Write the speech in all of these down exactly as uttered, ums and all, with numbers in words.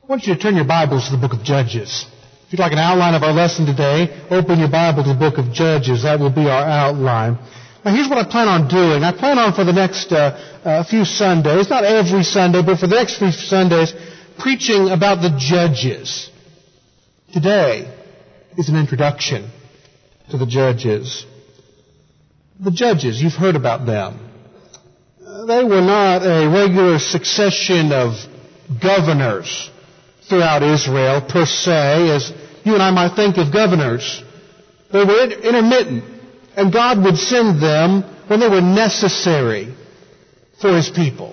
I want you to turn your Bibles to the book of Judges. If you'd like an outline of our lesson today, open your Bible to the book of Judges. That will be our outline. Now, here's what I plan on doing. I plan on for the next uh, uh, few Sundays, not every Sunday, but for the next few Sundays, preaching about the Judges. Today is an introduction to the Judges. The Judges, you've heard about them. They were not a regular succession of governors throughout Israel, per se, as you and I might think of governors. They were intermittent, and God would send them when they were necessary for His people.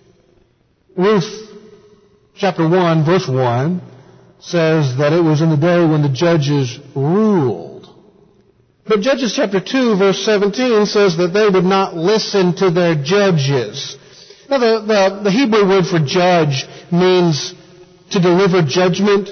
Ruth chapter one, verse one, says that it was in the day when the judges ruled. But Judges chapter two, verse seventeen says that they would not listen to their judges. Now, the, the, the Hebrew word for judge means to deliver judgment,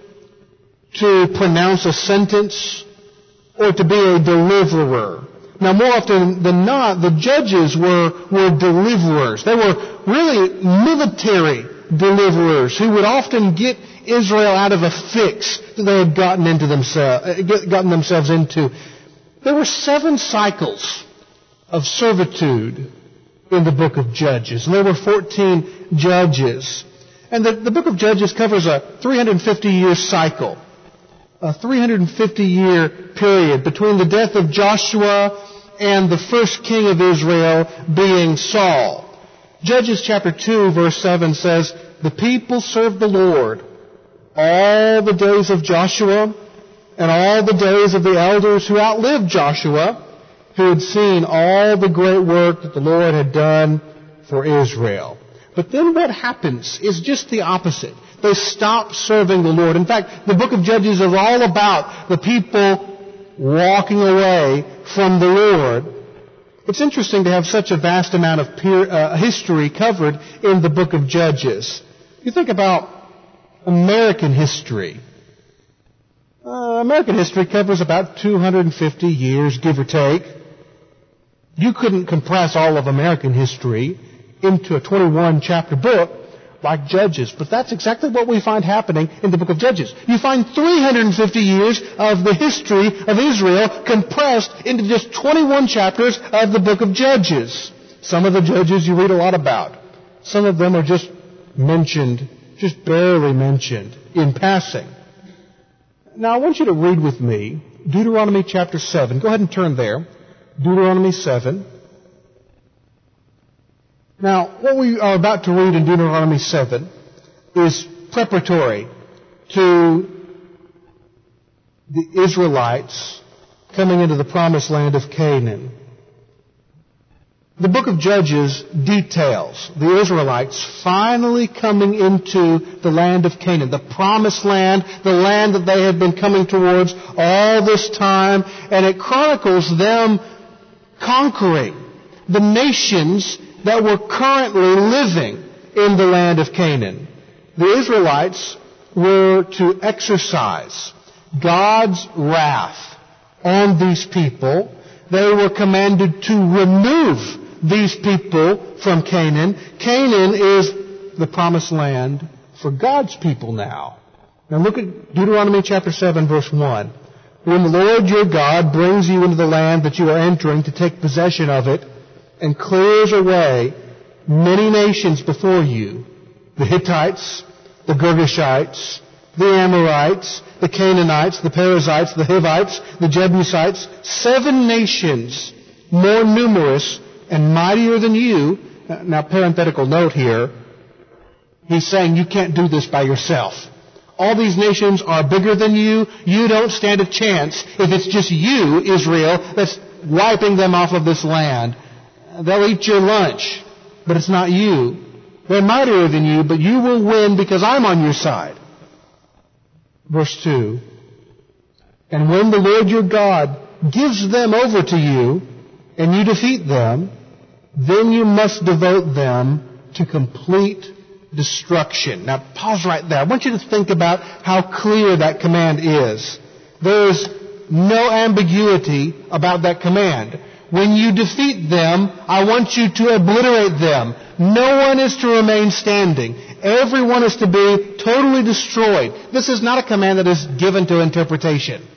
to pronounce a sentence, or to be a deliverer. Now, more often than not, the judges were, were deliverers. They were really military deliverers who would often get Israel out of a fix that they had gotten into themselves, gotten themselves into. There were seven cycles of servitude in the book of Judges, and there were fourteen judges. And the, the book of Judges covers a three hundred fifty year cycle, a three hundred fifty year period between the death of Joshua and the first king of Israel being Saul. Judges chapter two, verse seven says, "The people served the Lord all the days of Joshua and all the days of the elders who outlived Joshua, who had seen all the great work that the Lord had done for Israel." But then what happens is just the opposite. They stop serving the Lord. In fact, the book of Judges is all about the people walking away from the Lord. It's interesting to have such a vast amount of peer, uh, history covered in the book of Judges. You think about American history. Uh, American history covers about two hundred fifty years, give or take. You couldn't compress all of American history into a twenty-one chapter book like Judges. But that's exactly what we find happening in the book of Judges. You find three hundred fifty years of the history of Israel compressed into just twenty-one chapters of the book of Judges. Some of the judges you read a lot about. Some of them are just mentioned, just barely mentioned in passing. Now I want you to read with me Deuteronomy chapter seven. Go ahead and turn there. Deuteronomy seven. Now, what we are about to read in Deuteronomy seven is preparatory to the Israelites coming into the promised land of Canaan. The book of Judges details the Israelites finally coming into the land of Canaan, the promised land, the land that they had been coming towards all this time, and it chronicles them conquering the nations that were currently living in the land of Canaan. The Israelites were to exercise God's wrath on these people. They were commanded to remove these people from Canaan. Canaan is the promised land for God's people now. Now look at Deuteronomy chapter seven, verse one. "When the Lord your God brings you into the land that you are entering to take possession of it, and clears away many nations before you, the Hittites, the Girgashites, the Amorites, the Canaanites, the Perizzites, the Hivites, the Jebusites, seven nations more numerous and mightier than you." Now, parenthetical note here, he's saying you can't do this by yourself. All these nations are bigger than you. You don't stand a chance if it's just you, Israel, that's wiping them off of this land. They'll eat your lunch, but it's not you. They're mightier than you, but you will win because I'm on your side. Verse two. "And when the Lord your God gives them over to you, and you defeat them, then you must devote them to complete destruction." Now pause right there. I want you to think about how clear that command is. There's no ambiguity about that command. When you defeat them, I want you to obliterate them. No one is to remain standing. Everyone is to be totally destroyed. This is not a command that is given to interpretation.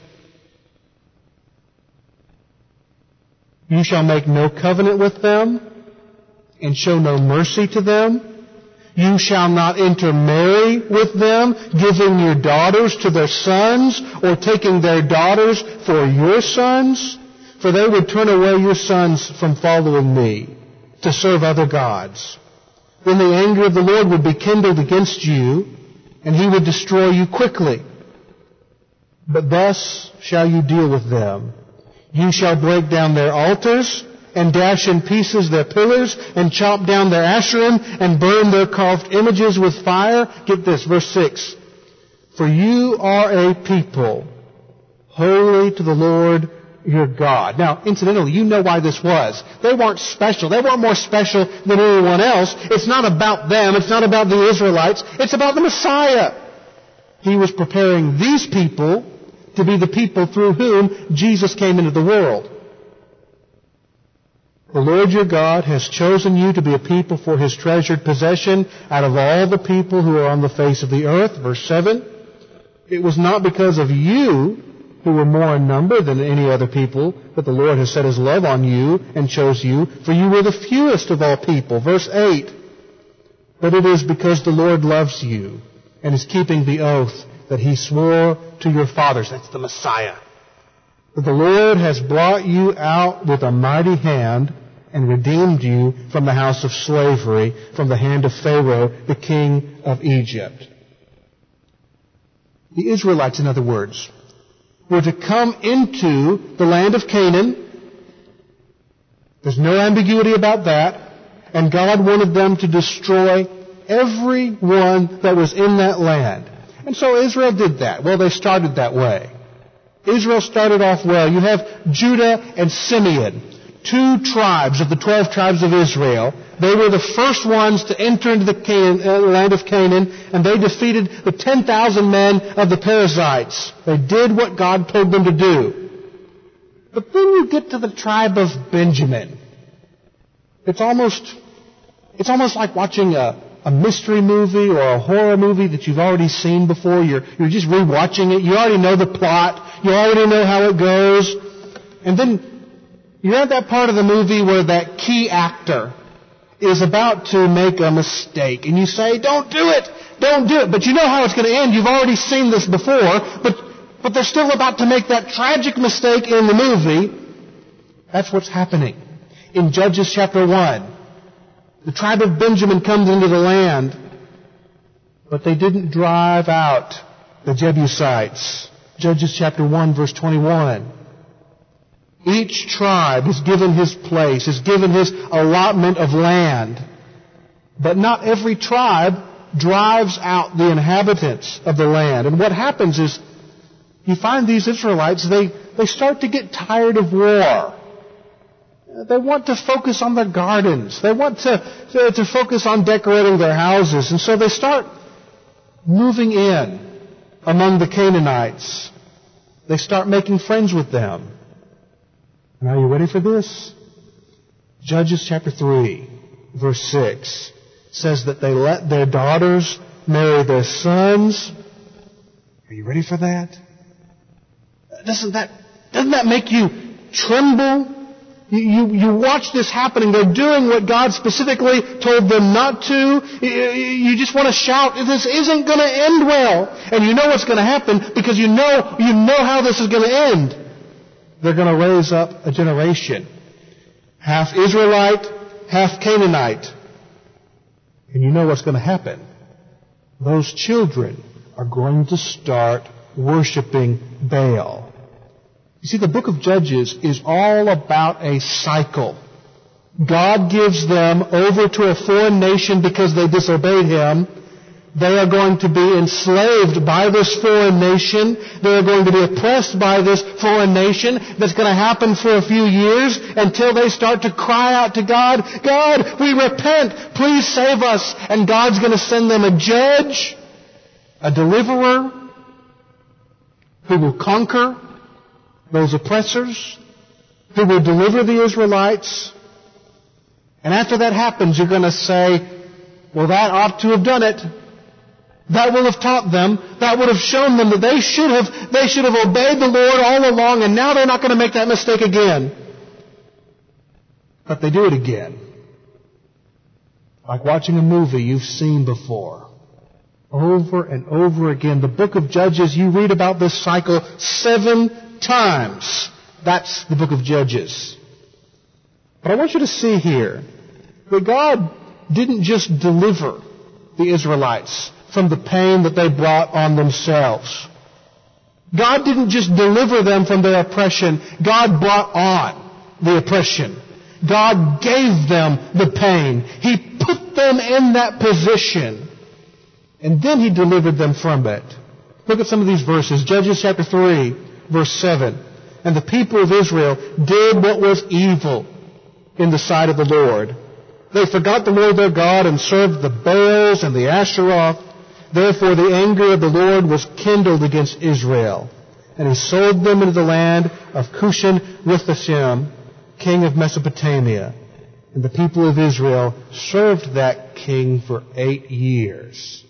You shall make no covenant with them and show no mercy to them. You shall not intermarry with them, giving your daughters to their sons or taking their daughters for your sons, for they would turn away your sons from following me to serve other gods. Then the anger of the Lord would be kindled against you, and he would destroy you quickly. But thus shall you deal with them. You shall break down their altars and dash in pieces their pillars and chop down their Asherim and burn their carved images with fire. Get this, verse six. For you are a people holy to the Lord your God. Now, incidentally, you know why this was. They weren't special. They weren't more special than anyone else. It's not about them. It's not about the Israelites. It's about the Messiah. He was preparing these people to be the people through whom Jesus came into the world. The Lord your God has chosen you to be a people for His treasured possession out of all the people who are on the face of the earth. Verse seven. It was not because of you, who were more in number than any other people, that the Lord has set His love on you and chose you, for you were the fewest of all people. Verse eight. But it is because the Lord loves you and is keeping the oath that He swore to your fathers. That's the Messiah. That the Lord has brought you out with a mighty hand and redeemed you from the house of slavery, from the hand of Pharaoh, the king of Egypt. The Israelites, in other words, were to come into the land of Canaan. There's no ambiguity about that. And God wanted them to destroy everyone that was in that land. And so Israel did that. Well, they started that way. Israel started off well. You have Judah and Simeon, two tribes of the twelve tribes of Israel. They were the first ones to enter into the Canaan, uh, land of Canaan, and they defeated the ten thousand men of the Perizzites. They did what God told them to do. But then you get to the tribe of Benjamin. It's almost, it's almost like watching a a mystery movie or a horror movie that you've already seen before. You're, you're just rewatching it. You already know the plot. You already know how it goes. And then you're at that part of the movie where that key actor is about to make a mistake. And you say, don't do it! Don't do it! But you know how it's going to end. You've already seen this before. But, but they're still about to make that tragic mistake in the movie. That's what's happening. In Judges chapter one, the tribe of Benjamin comes into the land, but they didn't drive out the Jebusites. Judges chapter one, verse twenty-one. Each tribe is given his place, is given his allotment of land. But not every tribe drives out the inhabitants of the land. And what happens is, you find these Israelites, they, they start to get tired of war. They want to focus on their gardens. They want to, to, to focus on decorating their houses. And so they start moving in among the Canaanites. They start making friends with them. And are you ready for this? Judges chapter three, verse six says that they let their daughters marry their sons. Are you ready for that? Doesn't that, doesn't that make you tremble? You, you, you watch this happening. They're doing what God specifically told them not to. You, you just want to shout, this isn't going to end well. And you know what's going to happen because you know, you know how this is going to end. They're going to raise up a generation. Half Israelite, half Canaanite. And you know what's going to happen. Those children are going to start worshiping Baal. You see, the book of Judges is all about a cycle. God gives them over to a foreign nation because they disobeyed Him. They are going to be enslaved by this foreign nation. They are going to be oppressed by this foreign nation. That's going to happen for a few years until they start to cry out to God, God, we repent. Please save us. And God's going to send them a judge, a deliverer, who will conquer those oppressors, who will deliver the Israelites. And after that happens, you're going to say, well, that ought to have done it. That will have taught them, that would have shown them that they should have, they should have obeyed the Lord all along, and now they're not going to make that mistake again. But they do it again. Like watching a movie you've seen before. Over and over again. The book of Judges, you read about this cycle seven times. That's the book of Judges. But I want you to see here that God didn't just deliver the Israelites from the pain that they brought on themselves. God didn't just deliver them from their oppression. God brought on the oppression. God gave them the pain. He put them in that position. And then He delivered them from it. Look at some of these verses. Judges chapter three, verse seven. And the people of Israel did what was evil in the sight of the Lord. They forgot the Lord their God and served the Baals and the Asheroth. Therefore the anger of the Lord was kindled against Israel. And He sold them into the land of Cushan-Rishathaim, king of Mesopotamia. And the people of Israel served that king for eight years.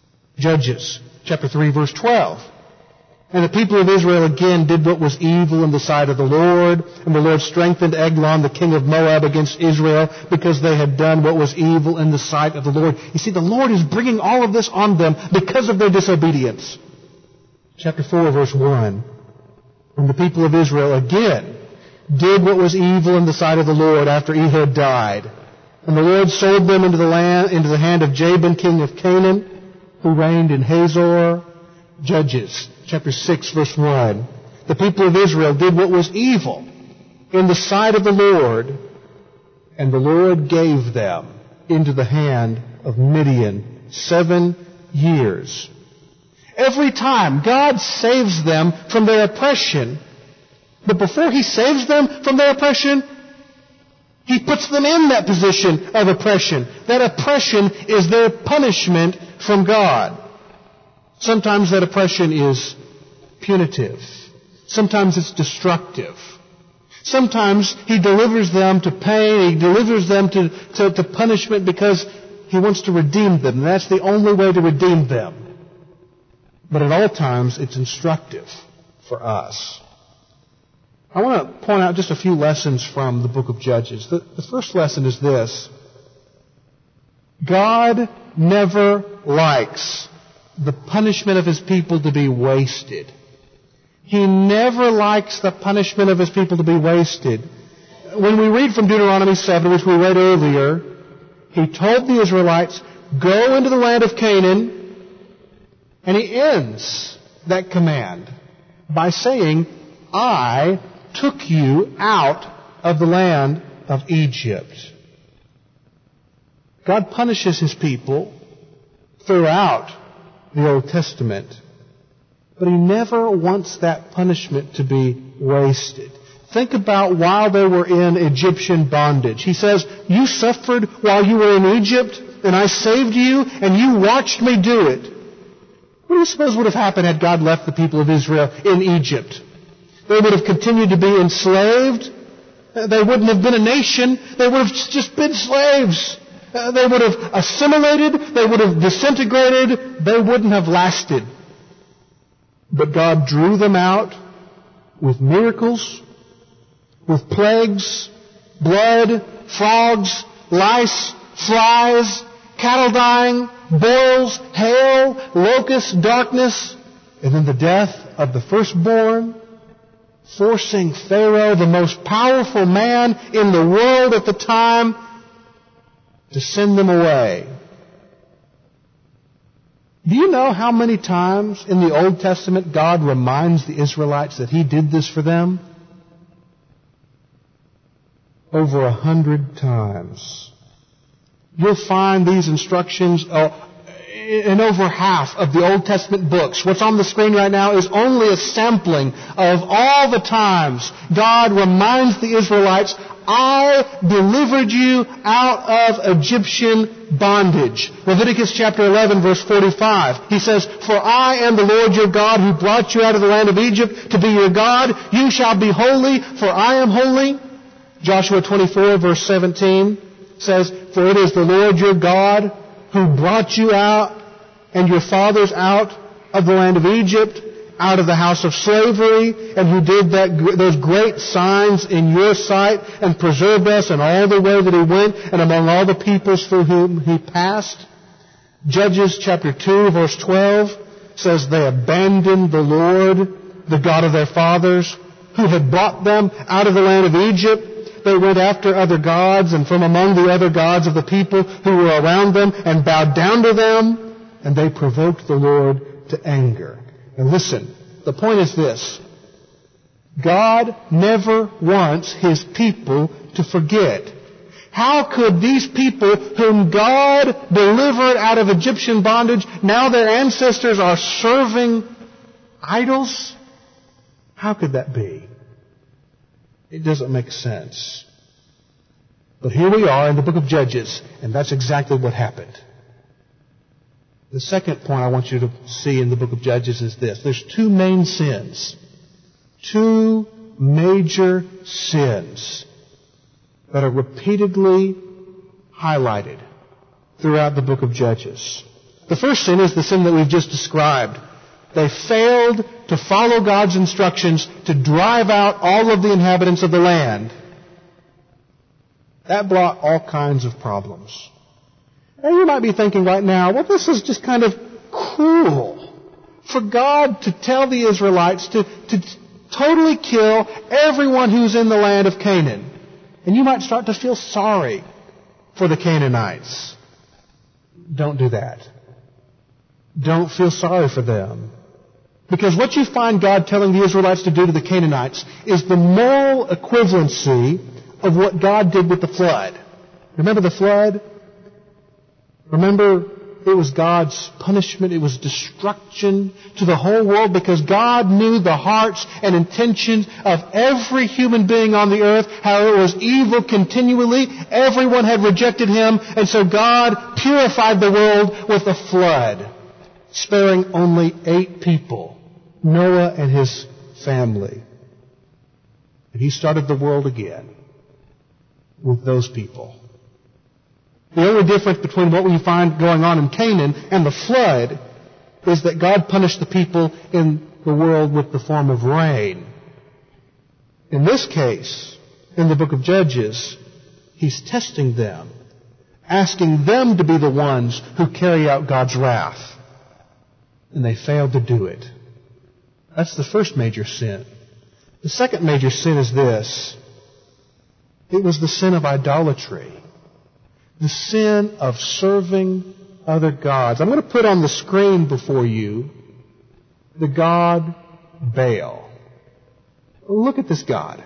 Judges chapter three, verse twelve. And the people of Israel again did what was evil in the sight of the Lord. And the Lord strengthened Eglon, the king of Moab, against Israel because they had done what was evil in the sight of the Lord. You see, the Lord is bringing all of this on them because of their disobedience. Chapter four, verse one. And the people of Israel again did what was evil in the sight of the Lord after Ehud died. And the Lord sold them into the land, into the hand of Jabin, king of Canaan, who reigned in Hazor. Judges chapter six, verse one. The people of Israel did what was evil in the sight of the Lord, and the Lord gave them into the hand of Midian seven years. Every time God saves them from their oppression, but before He saves them from their oppression, He puts them in that position of oppression. That oppression is their punishment from God. Sometimes that oppression is punitive. Sometimes it's destructive. Sometimes He delivers them to pain. He delivers them to, to, to punishment because He wants to redeem them. And that's the only way to redeem them. But at all times, it's instructive for us. I want to point out just a few lessons from the book of Judges. The, the first lesson is this. God never likes the punishment of His people to be wasted. He never likes the punishment of His people to be wasted. When we read from Deuteronomy seven, which we read earlier, He told the Israelites, go into the land of Canaan, and He ends that command by saying, I took you out of the land of Egypt. God punishes His people throughout the Old Testament, but He never wants that punishment to be wasted. Think about while they were in Egyptian bondage. He says, you suffered while you were in Egypt, and I saved you, and you watched me do it. What do you suppose would have happened had God left the people of Israel in Egypt? They would have continued to be enslaved. They wouldn't have been a nation. They would have just been slaves. Uh, they would have assimilated. They would have disintegrated. They wouldn't have lasted. But God drew them out with miracles, with plagues, blood, frogs, lice, flies, cattle dying, boils, hail, locusts, darkness, and then the death of the firstborn, forcing Pharaoh, the most powerful man in the world at the time, to send them away. Do you know how many times in the Old Testament God reminds the Israelites that He did this for them? Over a hundred times. You'll find these instructions uh, in over half of the Old Testament books. What's on the screen right now is only a sampling of all the times God reminds the Israelites, I delivered you out of Egyptian bondage. Leviticus chapter eleven, verse forty-five. He says, for I am the Lord your God who brought you out of the land of Egypt to be your God. You shall be holy, for I am holy. Joshua twenty-four, verse seventeen says, for it is the Lord your God who brought you out and your fathers out of the land of Egypt, out of the house of slavery, and who did that, those great signs in your sight, and preserved us in all the way that he went, and among all the peoples through whom he passed. Judges chapter two, verse twelve says they abandoned the Lord, the God of their fathers, who had brought them out of the land of Egypt. They went after other gods, and from among the other gods of the people who were around them, and bowed down to them, and they provoked the Lord to anger. Now listen, the point is this. God never wants His people to forget. How could these people whom God delivered out of Egyptian bondage, now their ancestors are serving idols? How could that be? It doesn't make sense. But here we are in the book of Judges, and that's exactly what happened. The second point I want you to see in the book of Judges is this. There's two main sins. Two major sins that are repeatedly highlighted throughout the book of Judges. The first sin is the sin that we've just described. They failed to follow God's instructions to drive out all of the inhabitants of the land. That brought all kinds of problems. And you might be thinking right now, well, this is just kind of cruel for God to tell the Israelites to, to totally kill everyone who's in the land of Canaan. And you might start to feel sorry for the Canaanites. Don't do that. Don't feel sorry for them. Because what you find God telling the Israelites to do to the Canaanites is the moral equivalency of what God did with the flood. Remember the flood? Remember, it was God's punishment. It was destruction to the whole world because God knew the hearts and intentions of every human being on the earth, how it was evil continually. Everyone had rejected Him, and so God purified the world with a flood, sparing only eight people, Noah and his family. And He started the world again with those people. The only difference between what we find going on in Canaan and the flood is that God punished the people in the world with the form of rain. In this case, in the book of Judges, He's testing them, asking them to be the ones who carry out God's wrath. And they failed to do it. That's the first major sin. The second major sin is this. It was the sin of idolatry. The sin of serving other gods. I'm going to put on the screen before you the god Baal. Look at this god.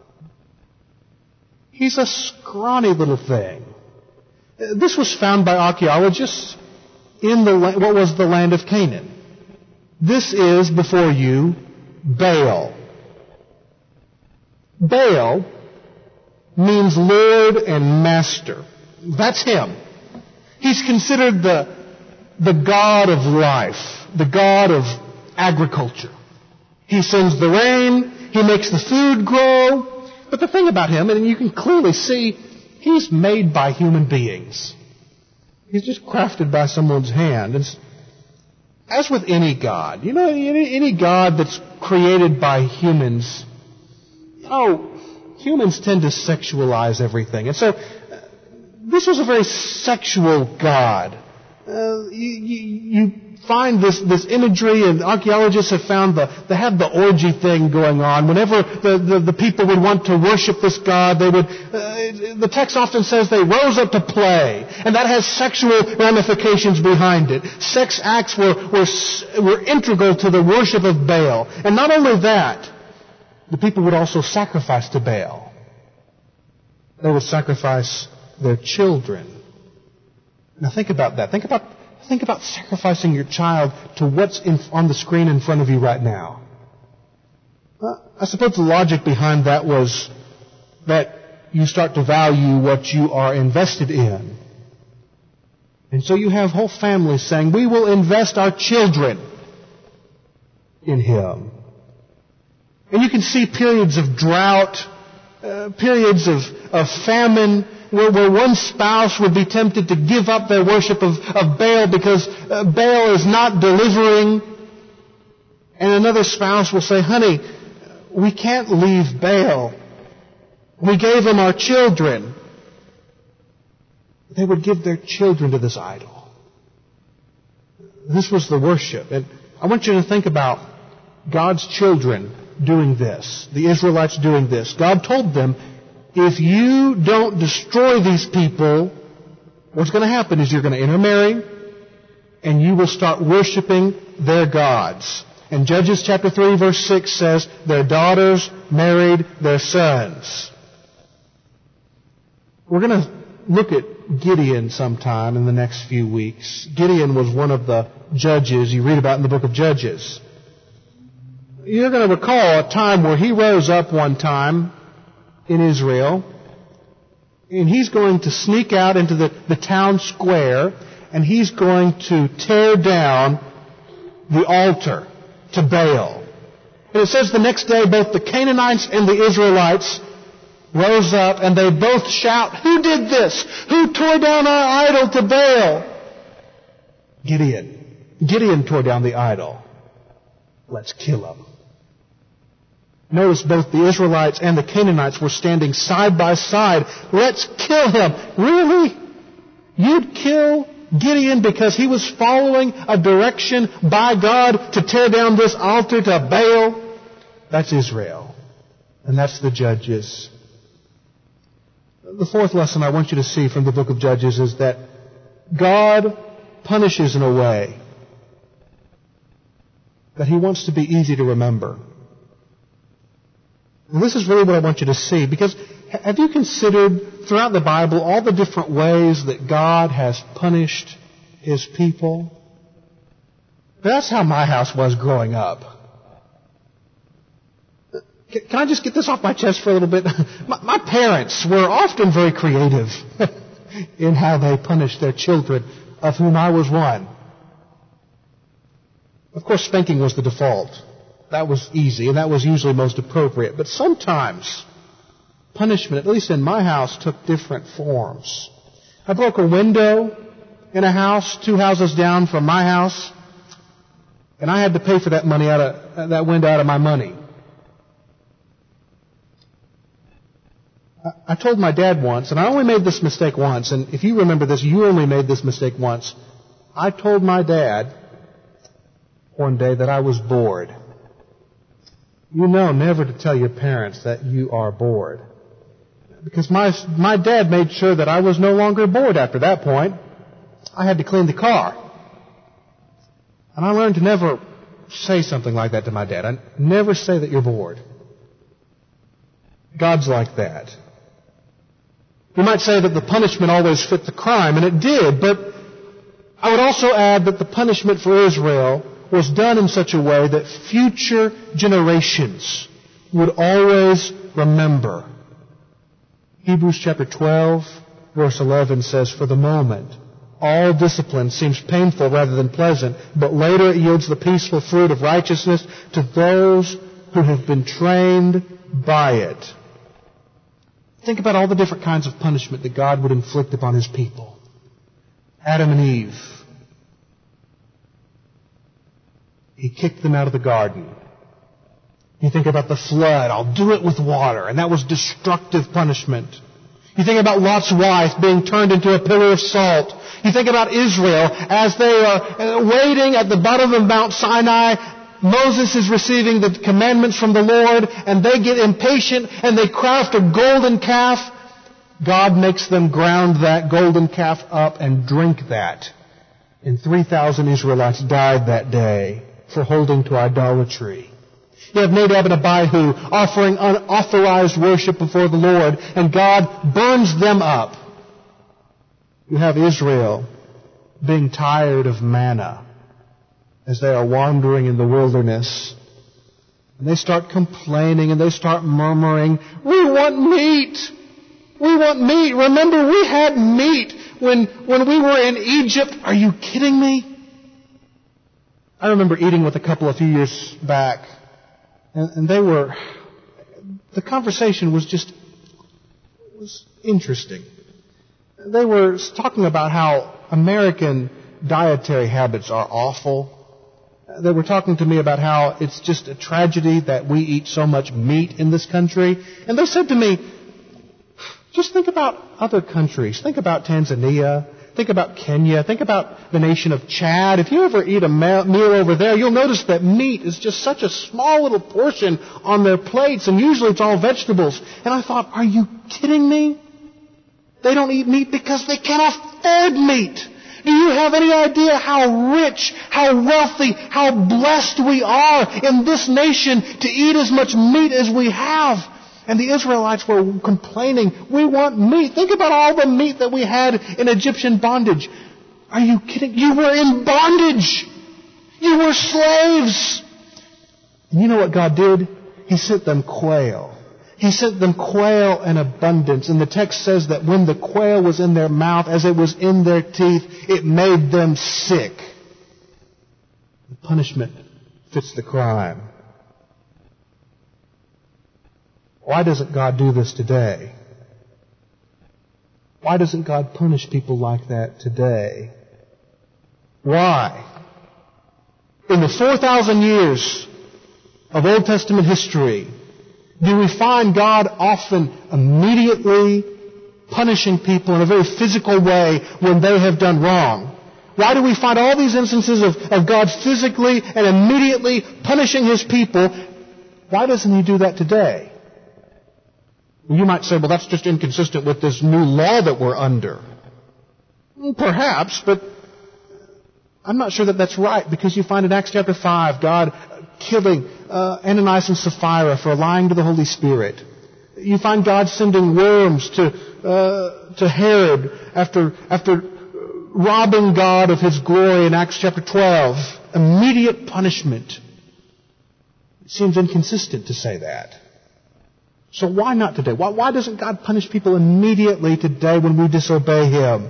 He's a scrawny little thing. This was found by archaeologists in the what was the land of Canaan. This is before you Baal. Baal means Lord and Master. That's him. He's considered the, the god of life, the god of agriculture. He sends the rain, he makes the food grow. But the thing about him, and you can clearly see, he's made by human beings. He's just crafted by someone's hand. And as with any god, you know, any, any god that's created by humans, oh, humans tend to sexualize everything. And so this was a very sexual god. Uh, you, you, you find this, this imagery, and archaeologists have found the, they have the orgy thing going on. Whenever the, the, the people would want to worship this god, they would, uh, the text often says they rose up to play. And that has sexual ramifications behind it. Sex acts were, were, were integral to the worship of Baal. And not only that, the people would also sacrifice to Baal. They would sacrifice their children. Now think about that. Think about think about sacrificing your child to what's in, on the screen in front of you right now. Uh, I suppose the logic behind that was that you start to value what you are invested in. And so you have whole families saying, we will invest our children in Him. And you can see periods of drought, uh, periods of, of famine, where, where one spouse would be tempted to give up their worship of, of Baal because uh, Baal is not delivering. And another spouse will say, honey, we can't leave Baal. We gave him our children. They would give their children to this idol. This was the worship. And I want you to think about God's children doing this, the Israelites doing this. God told them, if you don't destroy these people, what's going to happen is you're going to intermarry and you will start worshiping their gods. And Judges chapter three verse six says, their daughters married their sons. We're going to look at Gideon sometime in the next few weeks. Gideon was one of the judges you read about in the book of Judges. You're going to recall a time where he rose up one time in Israel, and he's going to sneak out into the, the town square, and he's going to tear down the altar to Baal. And it says the next day both the Canaanites and the Israelites rose up, and they both shout, who did this? Who tore down our idol to Baal? Gideon. Gideon tore down the idol. Let's kill him. Notice both the Israelites and the Canaanites were standing side by side. Let's kill him. Really? You'd kill Gideon because he was following a direction by God to tear down this altar to Baal? That's Israel. And that's the Judges. The fourth lesson I want you to see from the book of Judges is that God punishes in a way that He wants to be easy to remember. And this is really what I want you to see, because have you considered throughout the Bible all the different ways that God has punished His people? That's how my house was growing up. Can I just get this off my chest for a little bit? My, my parents were often very creative in how they punished their children, of whom I was one. Of course, spanking was the default. That was easy, and that was usually most appropriate. But sometimes punishment, at least in my house, took different forms. I broke a window in a house, two houses down from my house, and I had to pay for that money out of that window out of my money. I told my dad once, and I only made this mistake once, and if you remember this, you only made this mistake once. I told my dad one day that I was bored. You know never to tell your parents that you are bored. Because my, my dad made sure that I was no longer bored after that point. I had to clean the car. And I learned to never say something like that to my dad. I never say that you're bored. God's like that. You might say that the punishment always fit the crime, and it did, but I would also add that the punishment for Israel was done in such a way that future generations would always remember. Hebrews chapter twelve, verse eleven says, for the moment, all discipline seems painful rather than pleasant, but later it yields the peaceful fruit of righteousness to those who have been trained by it. Think about all the different kinds of punishment that God would inflict upon His people. Adam and Eve. He kicked them out of the garden. You think about the flood. I'll do it with water. And that was destructive punishment. You think about Lot's wife being turned into a pillar of salt. You think about Israel as they are waiting at the bottom of Mount Sinai. Moses is receiving the commandments from the Lord, and they get impatient and they craft a golden calf. God makes them ground that golden calf up and drink that. And three thousand Israelites died that day for holding to idolatry. You have Nadab and Abihu offering unauthorized worship before the Lord, and God burns them up. You have Israel being tired of manna as they are wandering in the wilderness. And they start complaining and they start murmuring, we want meat! We want meat! Remember, we had meat when, when we were in Egypt. Are you kidding me? I remember eating with a couple a few years back, and, and they were, the conversation was just, was interesting. they were talking about how American dietary habits are awful. They were talking to me about how it's just a tragedy that we eat so much meat in this country. And they said to me, just think about other countries. Think about Tanzania. Think about Kenya. Think about the nation of Chad. If you ever eat a meal over there, you'll notice that meat is just such a small little portion on their plates, and usually it's all vegetables. And I thought, are you kidding me? They don't eat meat because they can't afford meat. Do you have any idea how rich, how wealthy, how blessed we are in this nation to eat as much meat as we have? And the Israelites were complaining, we want meat. Think about all the meat that we had in Egyptian bondage. Are you kidding? You were in bondage. You were slaves. And you know what God did? He sent them quail. He sent them quail in abundance. And the text says that when the quail was in their mouth, as it was in their teeth, it made them sick. The punishment fits the crime. Why doesn't God do this today? Why doesn't God punish people like that today? Why? In the four thousand years of Old Testament history, do we find God often immediately punishing people in a very physical way when they have done wrong? Why do we find all these instances of, of God physically and immediately punishing His people? Why doesn't He do that today? You might say, well, that's just inconsistent with this new law that we're under. Perhaps, but I'm not sure that that's right, because you find in Acts chapter five, God killing uh, Ananias and Sapphira for lying to the Holy Spirit. You find God sending worms to uh, to Herod after after robbing God of His glory in Acts chapter twelve. Immediate punishment. It seems inconsistent to say that. So why not today? Why, why doesn't God punish people immediately today when we disobey Him?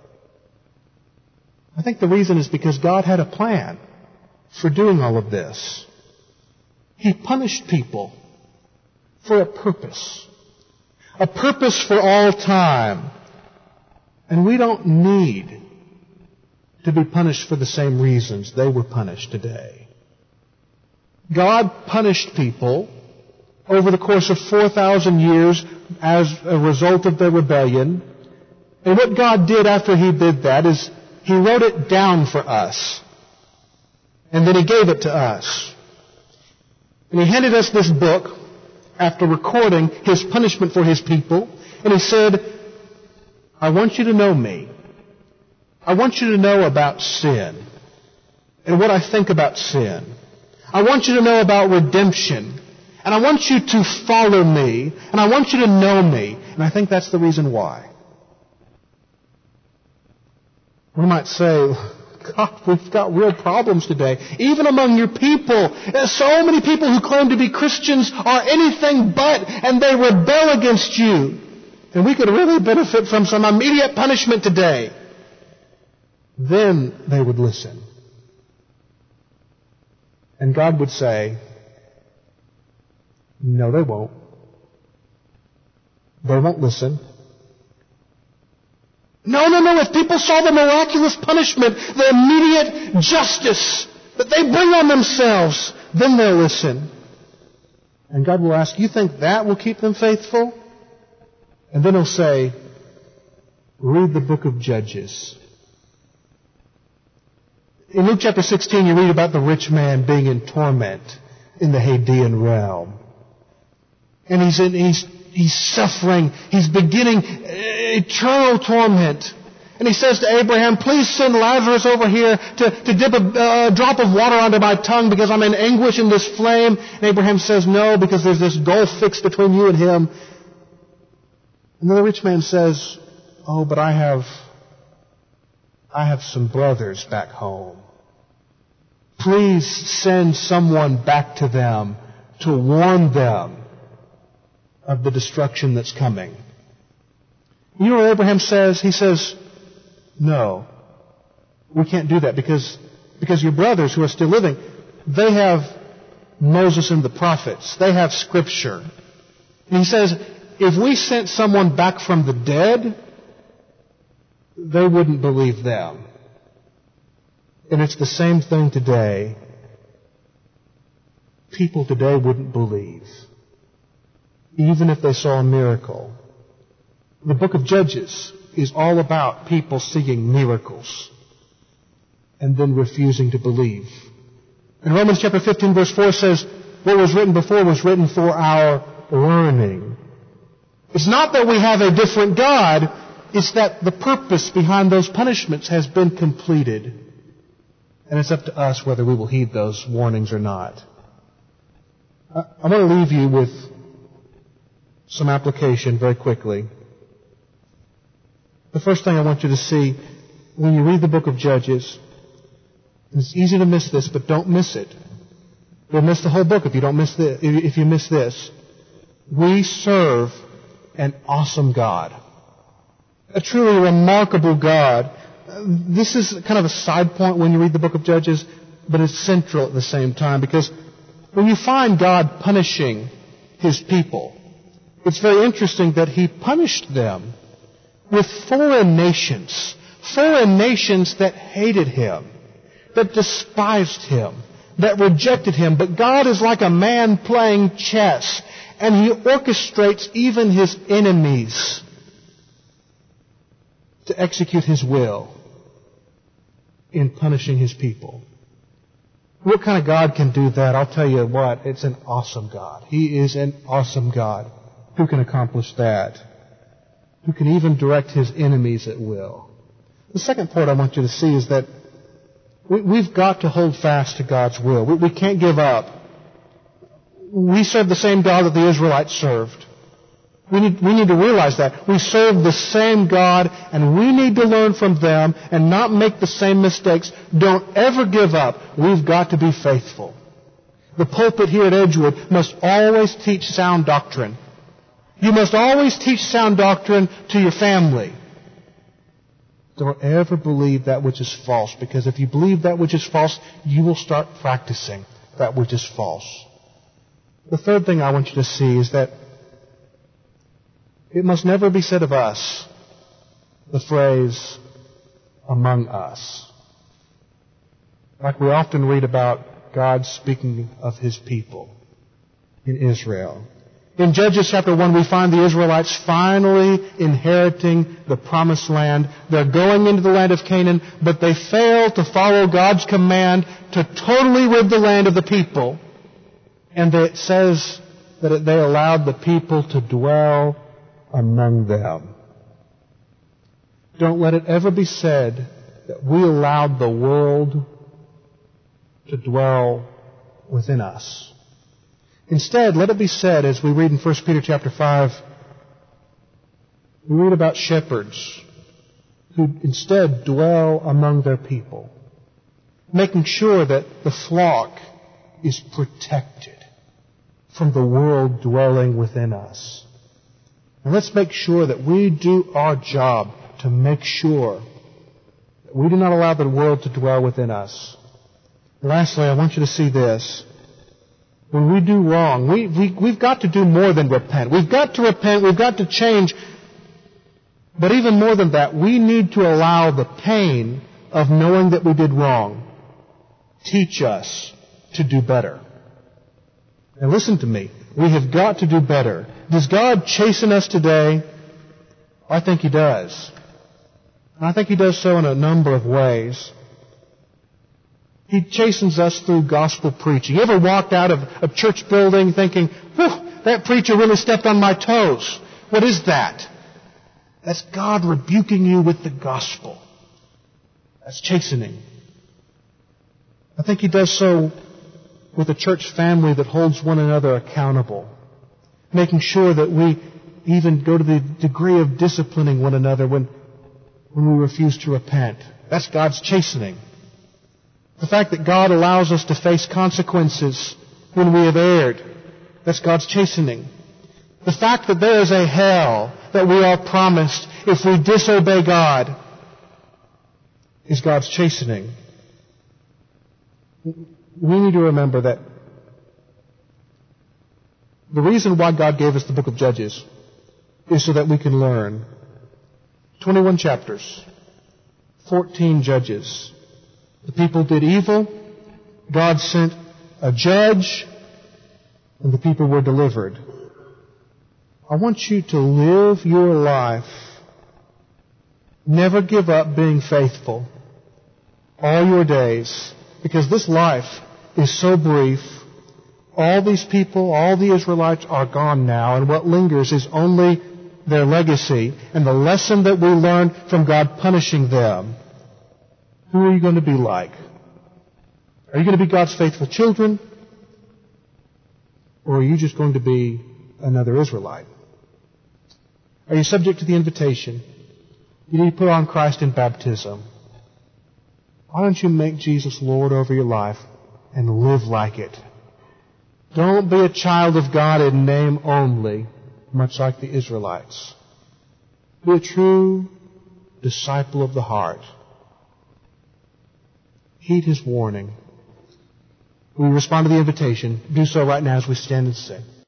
I think the reason is because God had a plan for doing all of this. He punished people for a purpose. A purpose for all time. And we don't need to be punished for the same reasons they were punished today. God punished people over the course of four thousand years as a result of their rebellion. And what God did after He did that is He wrote it down for us. And then He gave it to us. And He handed us this book after recording His punishment for His people. And He said, I want you to know me. I want you to know about sin and what I think about sin. I want you to know about redemption. And I want you to follow me. And I want you to know me. And I think that's the reason why. We might say, God, we've got real problems today. Even among your people. So many people who claim to be Christians are anything but, and they rebel against you. And we could really benefit from some immediate punishment today. Then they would listen. And God would say, no, they won't. They won't listen. No, no, no. If people saw the miraculous punishment, the immediate justice that they bring on themselves, then they'll listen. And God will ask, you think that will keep them faithful? And then He'll say, read the book of Judges. In Luke chapter sixteen, you read about the rich man being in torment in the Hadean realm. And he's, in, he's, he's suffering. He's beginning eternal torment. And he says to Abraham, please send Lazarus over here to, to dip a uh, drop of water onto my tongue because I'm in anguish in this flame. And Abraham says, no, because there's this gulf fixed between you and him. And then the rich man says, oh, but I have, I have some brothers back home. Please send someone back to them to warn them of the destruction that's coming. You know what Abraham says? He says, no, we can't do that because, because your brothers who are still living, they have Moses and the prophets. They have Scripture. And he says, if we sent someone back from the dead, they wouldn't believe them. And it's the same thing today. People today wouldn't believe, even if they saw a miracle. The book of Judges is all about people seeing miracles and then refusing to believe. And Romans chapter fifteen verse four says, what was written before was written for our learning. It's not that we have a different God, it's that the purpose behind those punishments has been completed. And it's up to us whether we will heed those warnings or not. I, I want to leave you with some application very quickly. The first thing I want you to see when you read the book of Judges, and it's easy to miss this, but don't miss it. You'll miss the whole book if you don't miss this, if you miss this. We serve an awesome God. A truly remarkable God. This is kind of a side point when you read the book of Judges, but it's central at the same time, because when you find God punishing His people, it's very interesting that He punished them with foreign nations. Foreign nations that hated Him, that despised Him, that rejected Him. But God is like a man playing chess, and He orchestrates even His enemies to execute His will in punishing His people. What kind of God can do that? I'll tell you what, it's an awesome God. He is an awesome God who can accomplish that, who can even direct His enemies at will. The second point I want you to see is that we, we've got to hold fast to God's will. We, we can't give up. We serve the same God that the Israelites served. We need, we need to realize that. We serve the same God, and we need to learn from them and not make the same mistakes. Don't ever give up. We've got to be faithful. The pulpit here at Edgewood must always teach sound doctrine. You must always teach sound doctrine to your family. Don't ever believe that which is false, because if you believe that which is false, you will start practicing that which is false. The third thing I want you to see is that it must never be said of us, the phrase, among us. Like we often read about God speaking of His people in Israel. In Judges chapter one, we find the Israelites finally inheriting the promised land. They're going into the land of Canaan, but they fail to follow God's command to totally rid the land of the people. And it says that they allowed the people to dwell among them. Don't let it ever be said that we allowed the world to dwell within us. Instead, let it be said, as we read in First Peter chapter five, we read about shepherds who instead dwell among their people, making sure that the flock is protected from the world dwelling within us. And let's make sure that we do our job to make sure that we do not allow the world to dwell within us. And lastly, I want you to see this. When we do wrong, we, we, we've got to do more than repent. We've got to repent. We've got to change. But even more than that, we need to allow the pain of knowing that we did wrong teach us to do better. Now listen to me. We have got to do better. Does God chasten us today? I think He does. And I think He does so in a number of ways. He chastens us through gospel preaching. You ever walked out of a church building thinking, whew, that preacher really stepped on my toes? What is that? That's God rebuking you with the gospel. That's chastening. I think He does so with a church family that holds one another accountable, making sure that we even go to the degree of disciplining one another when, when we refuse to repent. That's God's chastening. The fact that God allows us to face consequences when we have erred, that's God's chastening. The fact that there is a hell that we are promised if we disobey God is God's chastening. We need to remember that the reason why God gave us the book of Judges is so that we can learn. twenty-one chapters. fourteen judges. The people did evil. God sent a judge, and the people were delivered. I want you to live your life. Never give up being faithful all your days, because this life is so brief. All these people, all the Israelites are gone now, and what lingers is only their legacy and the lesson that we learned from God punishing them. Who are you going to be like? Are you going to be God's faithful children? Or are you just going to be another Israelite? Are you subject to the invitation? You need to put on Christ in baptism. Why don't you make Jesus Lord over your life and live like it? Don't be a child of God in name only, much like the Israelites. Be a true disciple of the heart. Heed His warning. We respond to the invitation. Do so right now as we stand and sing.